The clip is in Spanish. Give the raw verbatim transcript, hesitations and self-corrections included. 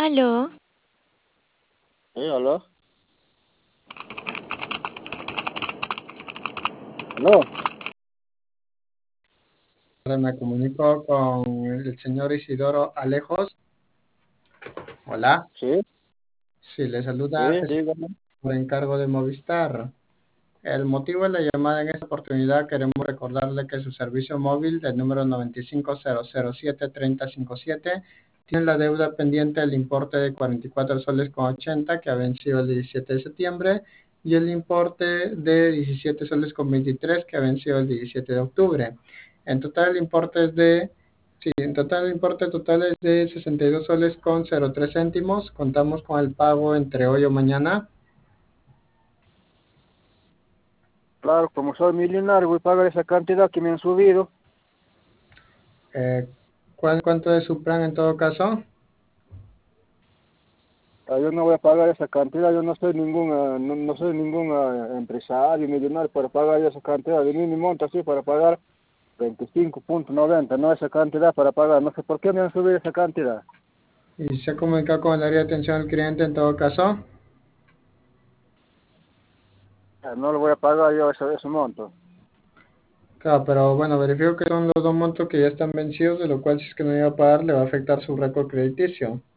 Aló, Sí, aló, aló, Me comunico con el señor Isidoro Alejos. Hola, sí, sí, le sí, saluda Jesús dígame. por encargo de Movistar. El motivo de la llamada en esta oportunidad queremos recordarle que su servicio móvil del número nueve cinco cero cero siete tres cero cinco siete tiene la deuda pendiente del importe de cuarenta y cuatro soles con ochenta que ha vencido el diecisiete de septiembre y el importe de diecisiete soles con veintitrés que ha vencido el diecisiete de octubre. En total el importe es de Sí, en total el importe total es de sesenta y dos soles con cero tres céntimos. Contamos con el pago entre hoy o mañana. Claro, como soy millonario, voy a pagar esa cantidad que me han subido. Eh, ¿cuál- ¿Cuánto es su plan en todo caso? Ah, Yo no voy a pagar esa cantidad, yo no soy ningún, ah, no, no soy ningún ah, empresario millonario para pagar esa cantidad. De mí me monta así para pagar veinticinco punto noventa, no esa cantidad para pagar. No sé por qué me han subido esa cantidad. Y se ha comunicado con el área de atención al cliente en todo caso. Ah, No lo voy a pagar yo ese, ese monto. Claro, pero bueno, verifico que son los dos montos que ya están vencidos, de lo cual si es que no iba a pagar le va a afectar su récord crediticio.